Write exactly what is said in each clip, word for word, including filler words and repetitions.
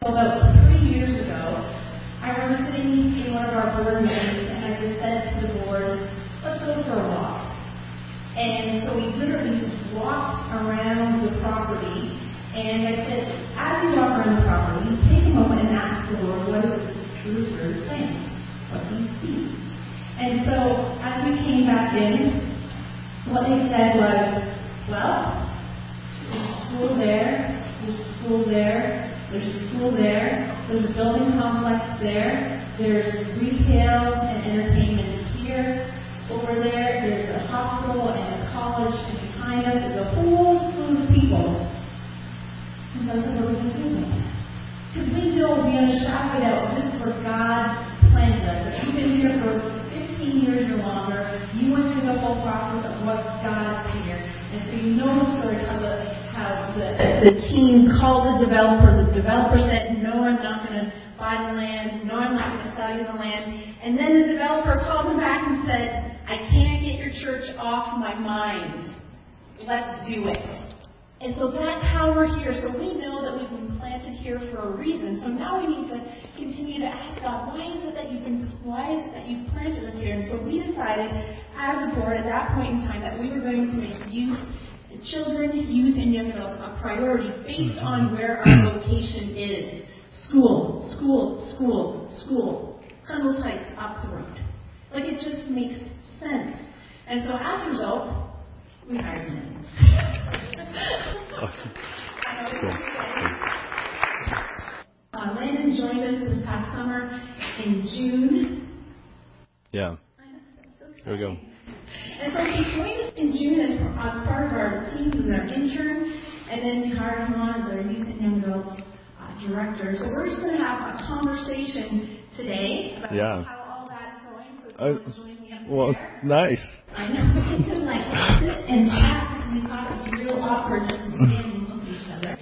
About three years ago, I remember sitting in one of our board meetings, and I just said to the board, let's go for a walk. And so we literally just walked around the property, and I said, as you walk around the property, take a moment and ask the Lord, what is the Spirit saying? What he sees. And so as we came back in, what they said was, well, there's a school there, there's a school there, there's a school there, there's a building complex there, there's retail and entertainment here, over there, there's a hospital and a college, and behind us is a whole slew of people. And so I said, what are we going to do with that? Because we know beyond a shadow of a doubt, this is where God planted us. If you've been here for fifteen years or longer, you went through the whole process of what God is here. And so you know the story how the how the, the team called the developer. The developer said, no, I'm not going to buy the land. No, I'm not going to sell you the land. And then the developer called him back and said, I can't get your church off my mind. Let's do it. And so that's how we're here. So we know that we've been planted here for a reason. So now we need to continue to ask God, why is it that you've been, why is it that you've planted us here? And so we decided as a board at that point in time that we were going to make youth, children, youth, and young adults a priority based on where our location is. School, school, school, school. Cardinals Heights, up the road. Like, it just makes sense. And so as a result, we hired him. uh, Landon joined us this past summer in June. Yeah. There we go. And so he joined us in June as, as part of our team. He was our intern, and then we hired him on as our youth and young adults uh, director. So we're just going to have a conversation today about yeah. how all that's going. So uh, well, there. Nice. I know. We can like sit and chat because we thought it would be real awkward just to stand and look at each other.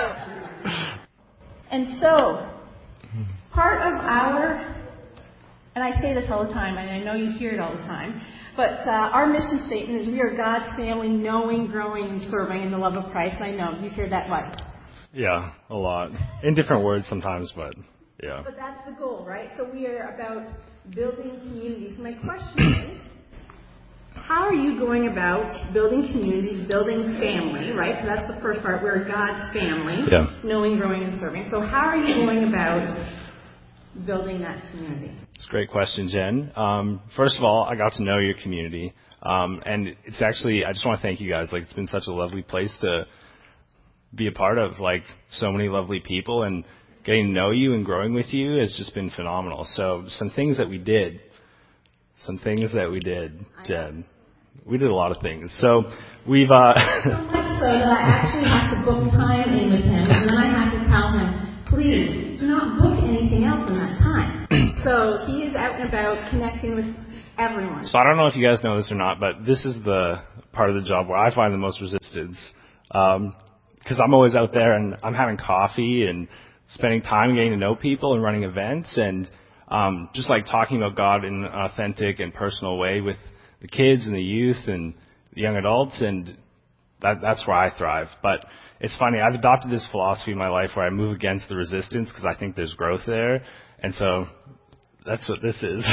And so, part of our, and I say this all the time, and I know you hear it all the time, but uh, our mission statement is we are God's family, knowing, growing, and serving in the love of Christ. I know you hear that what? Yeah, a lot. In different words sometimes, but yeah. But that's the goal, right? So we are about building communities. My question is, how are you going about building community, building family, right? So that's the first part. We're God's family, yeah. knowing, growing, and serving. So how are you going about building that community? It's a great question, Jen. Um, first of all, I got to know your community. Um, and it's actually, I just want to thank you guys. Like, it's been such a lovely place to be a part of, like, so many lovely people. And getting to know you and growing with you has just been phenomenal. So some things that we did, some things that we did, Jen. We did a lot of things. So we've... Uh, so much so that I actually had to book time in with him. And then I had to tell him, please do not book anything else in that time. So he is out and about connecting with everyone. So I don't know if you guys know this or not, but this is the part of the job where I find the most resistance. Um, because I'm always out there and I'm having coffee and spending time getting to know people and running events and um, just like talking about God in an authentic and personal way with the kids and the youth and the young adults, and that, that's where I thrive. But it's funny, I've adopted this philosophy in my life where I move against the resistance because I think there's growth there, and so that's what this is.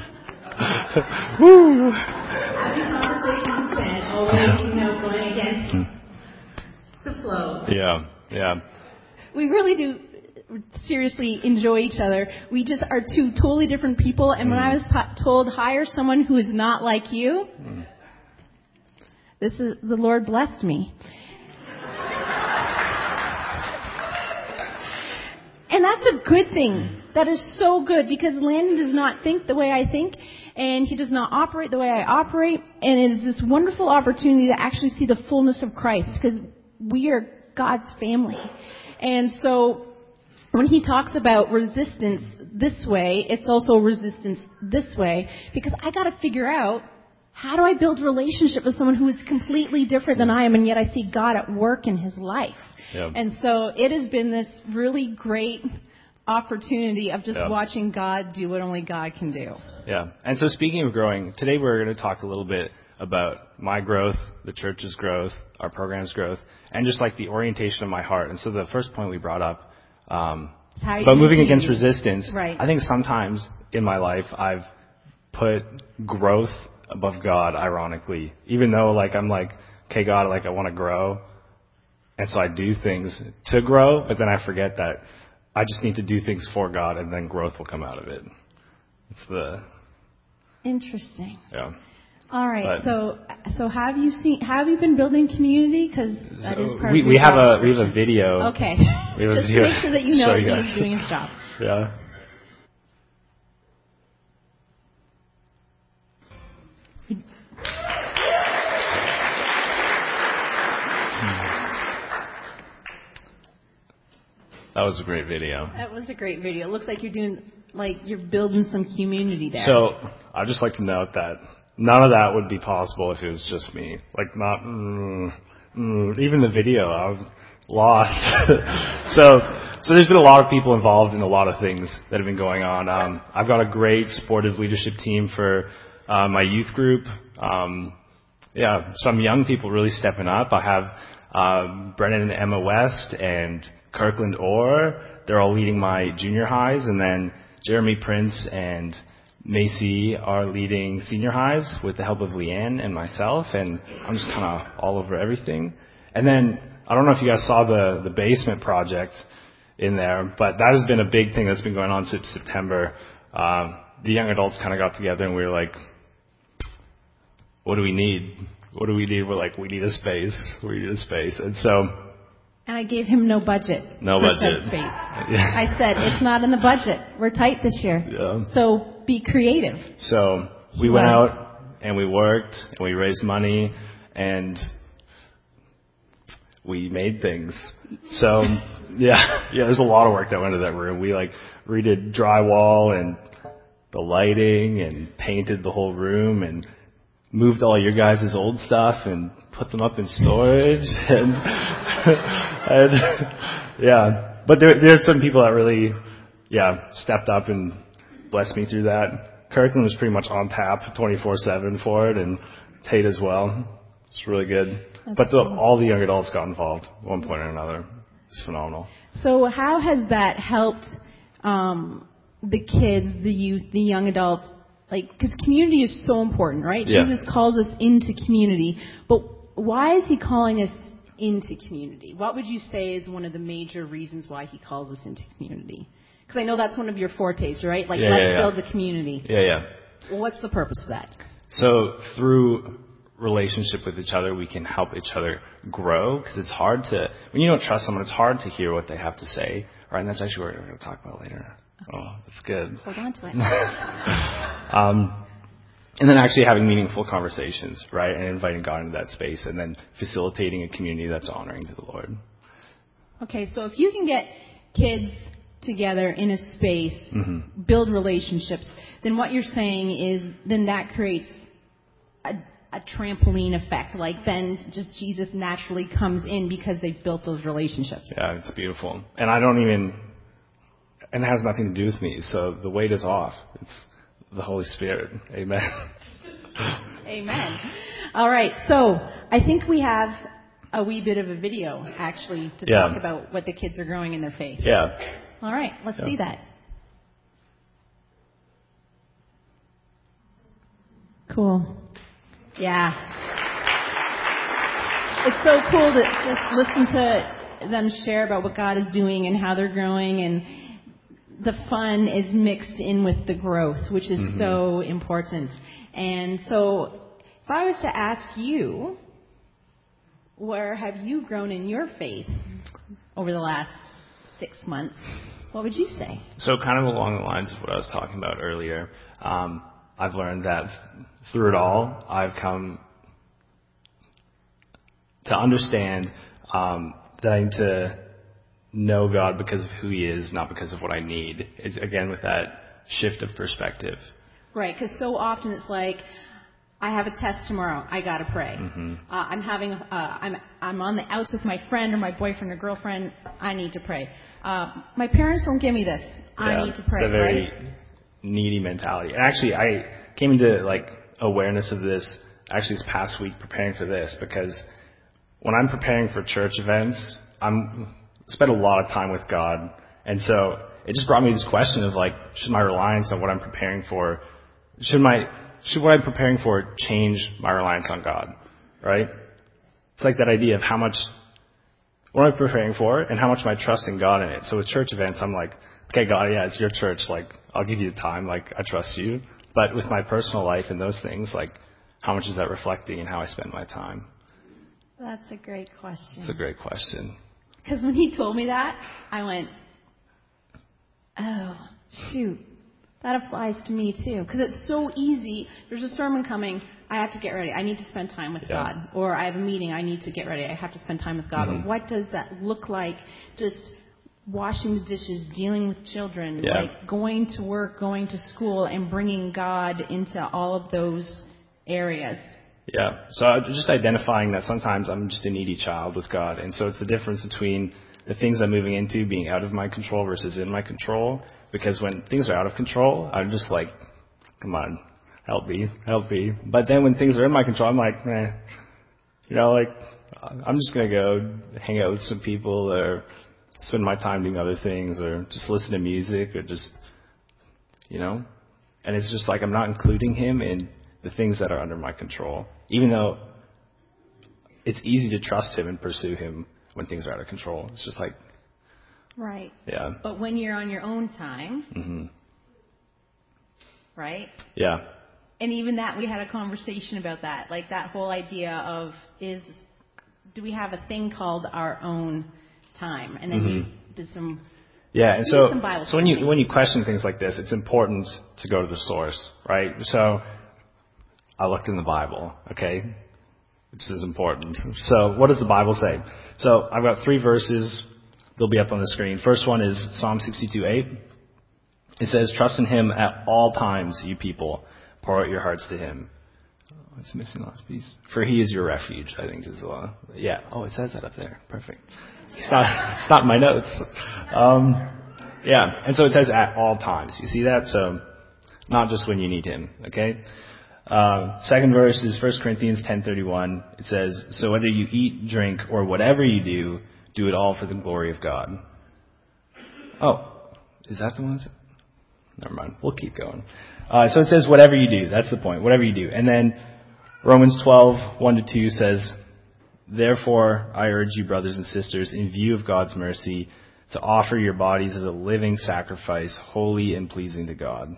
Woo! Having conversations and always, you know, going against the flow. Yeah, yeah. We really do seriously enjoy each other. We just are two totally different people, and mm. when I was t- told hire someone who is not like you, mm. this is the Lord blessed me. And that's a good thing. That is so good, because Landon does not think the way I think, and he does not operate the way I operate, and it is this wonderful opportunity to actually see the fullness of Christ, because we are God's family. And so when he talks about resistance this way, it's also resistance this way, because I got to figure out, how do I build relationship with someone who is completely different than I am, and yet I see God at work in his life? Yep. And so it has been this really great opportunity of just yep. watching God do what only God can do. Yeah. And so speaking of growing, today we're going to talk a little bit about my growth, the church's growth, our program's growth, and just like the orientation of my heart. And so the first point we brought up, um, It's how you But do moving community. against resistance, Right. I think sometimes in my life I've put growth above God, ironically. Even though like I'm like, okay, God, like I want to grow. And so I do things to grow, but then I forget that I just need to do things for God and then growth will come out of it. It's the, Interesting. yeah. All right. But- so, so have you seen? Have you been building community? Because that So is part we, of we your have job a, we have a description. video. Okay. We have a Just video. make sure that you know Show that you he's guys. doing his job. Yeah. That was a great video. That was a great video. It looks like you're doing, like you're building some community there. So I'd just like to note that none of that would be possible if it was just me. Like not, mm, mm, even the video, I was lost. so, so there's been a lot of people involved in a lot of things that have been going on. Um, I've got a great supportive leadership team for uh, my youth group. Um, yeah, some young people really stepping up. I have uh, Brennan and Emma West and Kirkland Orr. They're all leading my junior highs, and then Jeremy Prince and Macy are leading senior highs with the help of Leanne and myself, and I'm just kind of all over everything. And then, I don't know if you guys saw the, the basement project in there, but that has been a big thing that's been going on since September. Um, the young adults kind of got together and we were like, what do we need? What do we need? We're like, we need a space. We need a space. And so, and I gave him no budget. No for budget. said space. Yeah. I said, it's not in the budget. We're tight this year. Yeah. So be creative. So we He went was. out and we worked and we raised money and we made things. So yeah, yeah, there's a lot of work that went into that room. We like redid drywall and the lighting and painted the whole room and moved all your guys' old stuff and put them up in storage and, and yeah, but there, there's some people that really, yeah, stepped up and blessed me through that. Kirkland was pretty much on tap twenty-four seven for it, and Tate as well. It's really good. That's but the, cool. all the young adults got involved at one point or another. It's phenomenal. So how has that helped um, the kids, the youth, the young adults? Like, because community is so important, right? Yeah. Jesus calls us into community, but why is he calling us into community? What would you say is one of the major reasons why he calls us into community? Because I know that's one of your fortes, right? Like, Yeah, let's yeah, yeah. build a community. Yeah, yeah. Well, what's the purpose of that? So through relationship with each other, we can help each other grow, because it's hard to, when you don't trust someone, it's hard to hear what they have to say, right? And that's actually what we're going to talk about later. Okay. Oh, that's good. Hold on to it. um, and then actually having meaningful conversations, right? And inviting God into that space, and then facilitating a community that's honoring to the Lord. Okay, so if you can get kids together in a space, Mm-hmm. build relationships, then what you're saying is then that creates a, a trampoline effect. Like then just Jesus naturally comes in because they've built those relationships. Yeah, it's beautiful. And I don't even, and it has nothing to do with me, so the weight is off. It's the Holy Spirit. Amen. Amen. All right, so I think we have a wee bit of a video actually to Yeah. talk about what the kids are growing in their faith. Yeah. All right, let's Yeah. see that. Cool. Yeah. It's so cool to just listen to them share about what God is doing and how they're growing, and the fun is mixed in with the growth, which is Mm-hmm. so important. And so if I was to ask you, where have you grown in your faith over the last six months, what would you say? So kind of along the lines of what I was talking about earlier, um, I've learned that through it all, I've come to understand um, that I need to know God because of who He is, not because of what I need. It's, again, with that shift of perspective. Right, because so often it's like, I have a test tomorrow. I gotta pray. Mm-hmm. Uh, I'm having, uh, I'm, I'm on the outs with my friend or my boyfriend or girlfriend. I need to pray. Uh, my parents don't give me this. I Yeah, need to pray. It's a very right? needy mentality. And actually, I came into like awareness of this actually this past week preparing for this, because when I'm preparing for church events, I'm spend a lot of time with God, and so it just brought me this question of like, should my reliance on what I'm preparing for, should my, should what I'm preparing for change my reliance on God, right? It's like that idea of how much, what am I preparing for and how much am I trusting God in it? So with church events, I'm like, okay, God, yeah, it's your church. Like, I'll give you the time. Like, I trust you. But with my personal life and those things, like, how much is that reflecting in how I spend my time? That's a great question. It's a great question. Because when he told me that, I went, oh, shoot. That applies to me too. Because it's so easy. There's a sermon coming. I have to get ready. I need to spend time with yeah. God. Or I have a meeting. I need to get ready. I have to spend time with God. Mm-hmm. But what does that look like? Just washing the dishes, dealing with children, yeah. like going to work, going to school, and bringing God into all of those areas. Yeah. So just identifying that sometimes I'm just a needy child with God. And so it's the difference between the things I'm moving into being out of my control versus in my control. Because when things are out of control, I'm just like, come on, help me, help me. But then when things are in my control, I'm like, eh, you know, like, I'm just going to go hang out with some people or spend my time doing other things or just listen to music or just, you know. And it's just like I'm not including him in the things that are under my control, even though it's easy to trust him and pursue him when things are out of control. It's just like, right. Yeah. But when you're on your own time, mm-hmm. right? Yeah. And even that, we had a conversation about that, like that whole idea of is, do we have a thing called our own time? And then mm-hmm. you did some. Yeah, and so, so when you teaching. when you question things like this, it's important to go to the source, right? So I looked in the Bible, okay? This is important. So what does the Bible say? So I've got three verses. They'll be up on the screen. First one is Psalm sixty-two eight. It says, "Trust in him at all times, you people. Pour out your hearts to him." Oh, it's missing the last piece. "For he is your refuge," I think is the uh, yeah. Oh, it says that up there. Perfect. It's not, it's not in my notes. Um, yeah, and so it says at all times. You see that? So not just when you need him, okay? Uh, second verse is First Corinthians ten thirty-one. It says, "So whether you eat, drink, or whatever you do, do it all for the glory of God." Oh, is that the one? Never mind. We'll keep going. Uh, so it says whatever you do. That's the point. Whatever you do. And then Romans twelve, one to two says, "Therefore, I urge you, brothers and sisters, in view of God's mercy, to offer your bodies as a living sacrifice, holy and pleasing to God."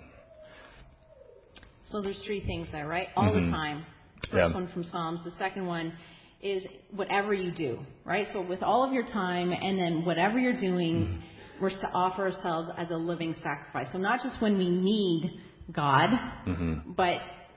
So there's three things there, right? All mm-hmm. the time. First yeah. one from Psalms. The second one is whatever you do, right? So with all of your time and then whatever you're doing, mm-hmm. we're to offer ourselves as a living sacrifice. So not just when we need God, mm-hmm. but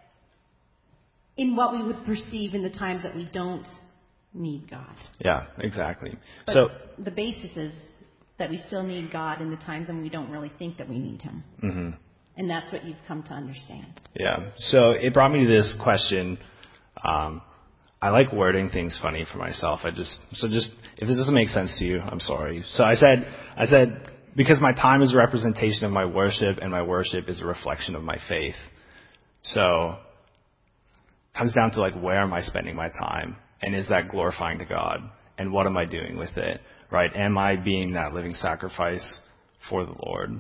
in what we would perceive in the times that we don't need God. Yeah, exactly. But so the basis is that we still need God in the times when we don't really think that we need him. Mm-hmm. And that's what you've come to understand. Yeah. So it brought me to this question. Um, I like wording things funny for myself. I just, so just, if this doesn't make sense to you, I'm sorry. So I said, I said, because my time is a representation of my worship and my worship is a reflection of my faith. So it comes down to like, where am I spending my time? And is that glorifying to God? And what am I doing with it? Right? Am I being that living sacrifice for the Lord?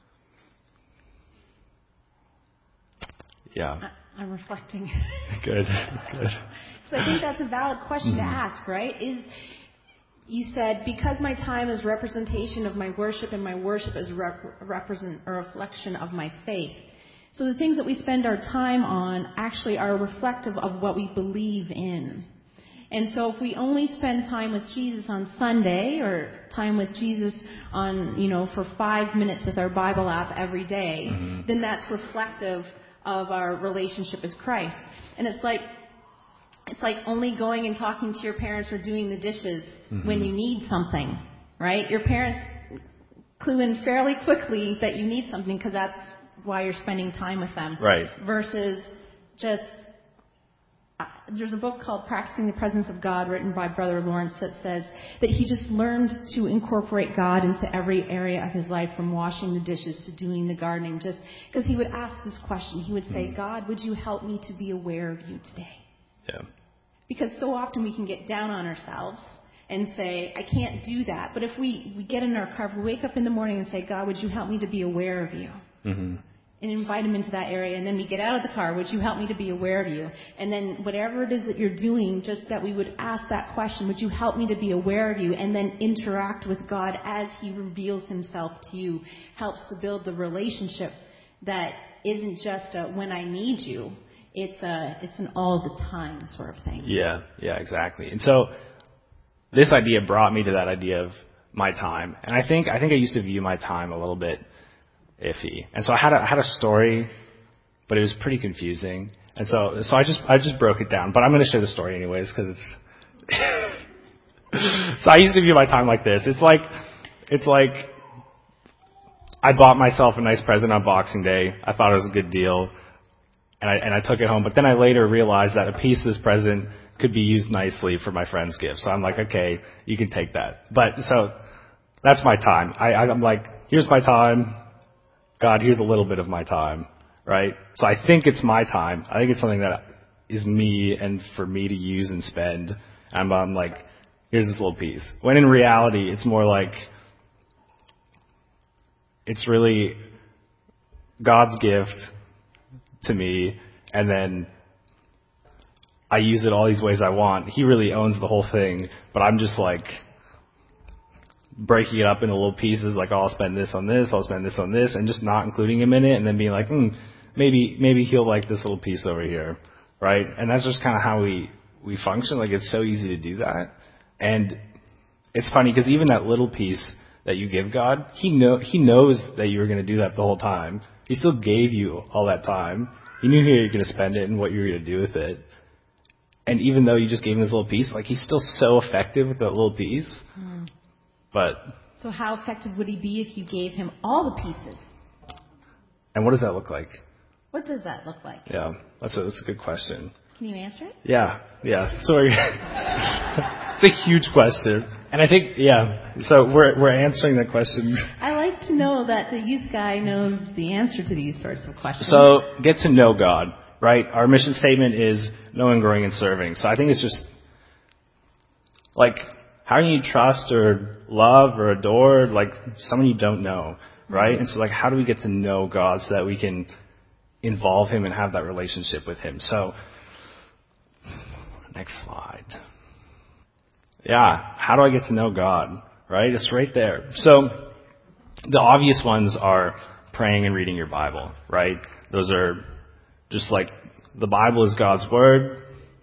Yeah. I'm reflecting. Good. Good. So I think that's a valid question mm-hmm. to ask, right? Is you said, because my time is representation of my worship and my worship is rep- represent a reflection of my faith. So the things that we spend our time on actually are reflective of what we believe in. And so if we only spend time with Jesus on Sunday or time with Jesus on, you know, for five minutes with our Bible app every day, mm-hmm. then that's reflective of our relationship with Christ. And it's like, it's like only going and talking to your parents or doing the dishes mm-hmm. when you need something, right? Your parents clue in fairly quickly that you need something because that's why you're spending time with them. Right. Versus just, uh, there's a book called Practicing the Presence of God written by Brother Lawrence that says that he just learned to incorporate God into every area of his life, from washing the dishes to doing the gardening, just because he would ask this question. He would say, mm. God, would you help me to be aware of you today? Yeah. Because so often we can get down on ourselves and say, I can't do that. But if we, we get in our car, if we wake up in the morning and say, God, would you help me to be aware of you? Mm-hmm. And invite him into that area. And then we get out of the car, would you help me to be aware of you? And then whatever it is that you're doing, just that we would ask that question, would you help me to be aware of you? And then interact with God as he reveals himself to you. Helps to build the relationship that isn't just a when I need you. It's a, it's an all the time sort of thing. Yeah, yeah, exactly. And so this idea brought me to that idea of my time. And I think, I think I used to view my time a little bit iffy. And so I had a, I had a story, but it was pretty confusing. And so, so I just, I just broke it down, but I'm going to share the story anyways, because it's, so I used to view my time like this. It's like, it's like, I bought myself a nice present on Boxing Day. I thought it was a good deal. And I, and I took it home, but then I later realized that a piece of this present could be used nicely for my friend's gift. So I'm like, okay, you can take that. But so that's my time. I, I'm like, here's my time. God, here's a little bit of my time, right? So I think it's my time. I think it's something that is me and for me to use and spend. And I'm like, here's this little piece. When in reality, it's more like, it's really God's gift to me, and then I use it all these ways I want. He really owns the whole thing, but I'm just like, breaking it up into little pieces, like, oh, I'll spend this on this, I'll spend this on this, and just not including him in it, and then being like, hmm, maybe, maybe he'll like this little piece over here, right? And that's just kind of how we, we function. Like, it's so easy to do that. And it's funny, because even that little piece that you give God, he know, he knows that you were going to do that the whole time. He still gave you all that time. He knew how you were going to spend it and what you were going to do with it. And even though you just gave him this little piece, like, he's still so effective with that little piece. Mm. But so how effective would he be if you gave him all the pieces? And what does that look like? What does that look like? Yeah, that's a that's a good question. Can you answer it? Yeah, yeah. Sorry, it's a huge question, and I think yeah. So we're we're answering that question. I like to know that the youth guy knows the answer to these sorts of questions. So get to know God, right? Our mission statement is knowing, growing, and serving. So I think it's just like, how can you trust or love or adore like someone you don't know, right? Mm-hmm. And so like, how do we get to know God so that we can involve him and have that relationship with him? So next slide. Yeah, how do I get to know God, right? It's right there. So the obvious ones are praying and reading your Bible, right? Those are just like, the Bible is God's word.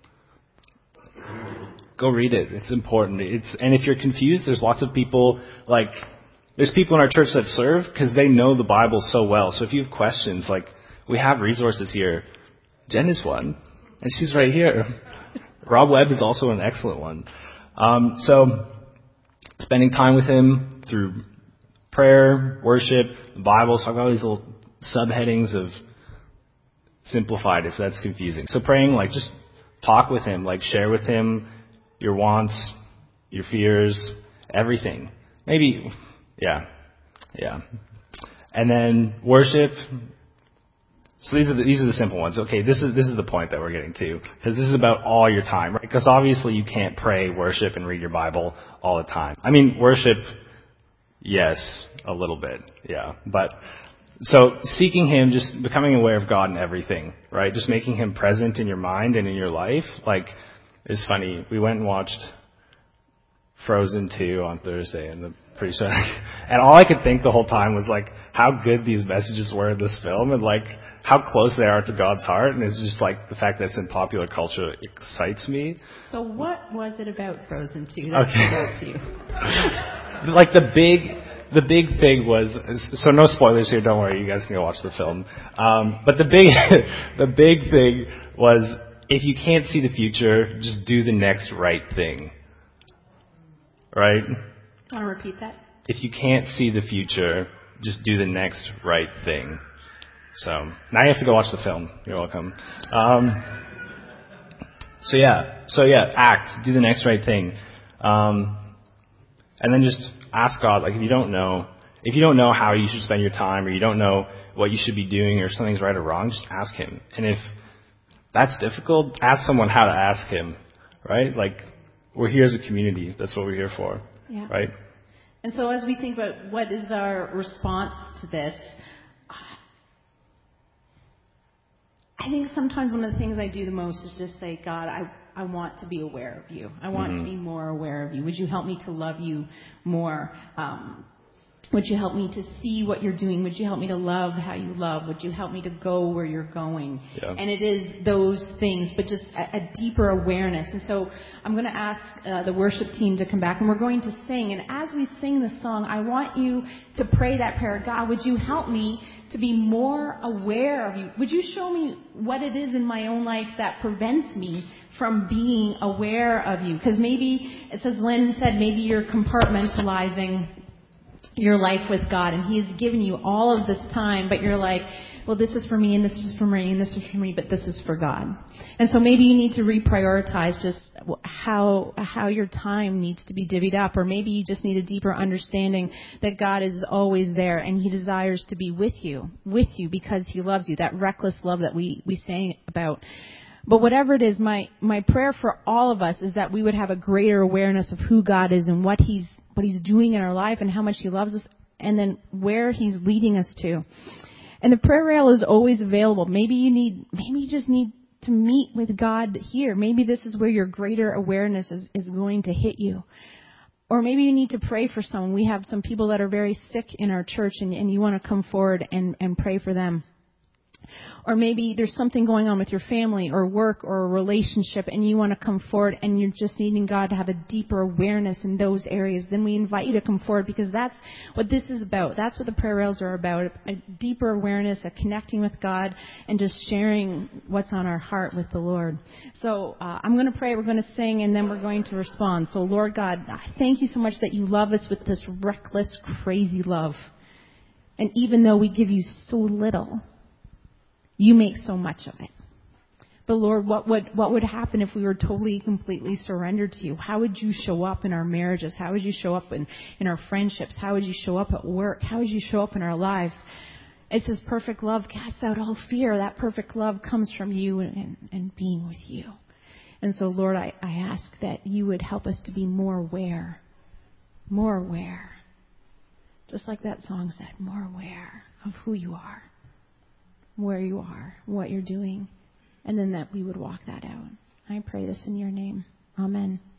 Go read it. It's important. It's, and if you're confused, there's lots of people, like, there's people in our church that serve because they know the Bible so well. So if you have questions, like, we have resources here. Jen is one, and she's right here. Rob Webb is also an excellent one. Um, so spending time with him through prayer, worship, the Bible. So I've got all these little subheadings of simplified if that's confusing. So praying, like, just talk with him, like, share with him your wants, your fears, everything. Maybe, yeah, yeah. And then worship. So these are the, these are the simple ones. Okay, this is this is the point that we're getting to, because this is about all your time, right? Because obviously you can't pray, worship, and read your Bible all the time. I mean, worship, yes, a little bit, yeah. But so seeking him, just becoming aware of God in everything, right? Just making him present in your mind and in your life, like. It's funny, we went and watched Frozen two on Thursday, and the pretty sure, and all I could think the whole time was like how good these messages were in this film, and like how close they are to God's heart, and it's just like the fact that it's in popular culture excites me. So what was it about Frozen two that stood out to you? Like the big, the big thing was, so no spoilers here, don't worry, you guys can go watch the film. Um, but the big, the big thing was, if you can't see the future, just do the next right thing. Right? Want to repeat that? If you can't see the future, just do the next right thing. So, now you have to go watch the film. You're welcome. Um, so yeah, so yeah, act, do the next right thing. Um, and then just ask God, like if you don't know, if you don't know how you should spend your time, or you don't know what you should be doing, or something's right or wrong, just ask him. And if that's difficult, ask someone how to ask him, right? Like, we're here as a community. That's what we're here for, Yeah. right? And so as we think about what is our response to this, I think sometimes one of the things I do the most is just say, God, I, I want to be aware of you. I want mm-hmm. to be more aware of you. Would you help me to love you more? Um, would you help me to see what you're doing? Would you help me to love how you love? Would you help me to go where you're going? Yeah. And it is those things, but just a, a deeper awareness. And so I'm going to ask uh, the worship team to come back, and we're going to sing. And as we sing the song, I want you to pray that prayer. God, would you help me to be more aware of you? Would you show me what it is in my own life that prevents me from being aware of you? Because maybe, it says, Lynn said, maybe you're compartmentalizing your life with God, and He has given you all of this time, but you're like, well, this is for me, and this is for me, and this is for me, but this is for God. And so maybe you need to reprioritize just how how your time needs to be divvied up, or maybe you just need a deeper understanding that God is always there, and He desires to be with you, with you because He loves you, that reckless love that we, we sang about. But whatever it is, my, my prayer for all of us is that we would have a greater awareness of who God is and what He's what He's doing in our life and how much He loves us, and then where He's leading us to. And the prayer rail is always available. Maybe you need, maybe you just need to meet with God here. Maybe this is where your greater awareness is, is going to hit you. Or maybe you need to pray for someone. We have some people that are very sick in our church, and, and you want to come forward and, and pray for them. Or maybe there's something going on with your family or work or a relationship, and you want to come forward and you're just needing God to have a deeper awareness in those areas. Then we invite you to come forward, because that's what this is about. That's what the prayer rails are about, a deeper awareness, a connecting with God, and just sharing what's on our heart with the Lord. So uh, I'm going to pray, we're going to sing, and then we're going to respond. So Lord God, I thank you so much that you love us with this reckless, crazy love. And even though we give you so little, you make so much of it. But Lord, what would what would happen if we were totally, completely surrendered to you? How would you show up in our marriages? How would you show up in, in our friendships? How would you show up at work? How would you show up in our lives? It says perfect love casts out all fear. That perfect love comes from you and, and, and being with you. And so, Lord, I, I ask that you would help us to be more aware, more aware. Just like that song said, more aware of who you are, where you are, what you're doing, and then that we would walk that out. I pray this in your name. Amen.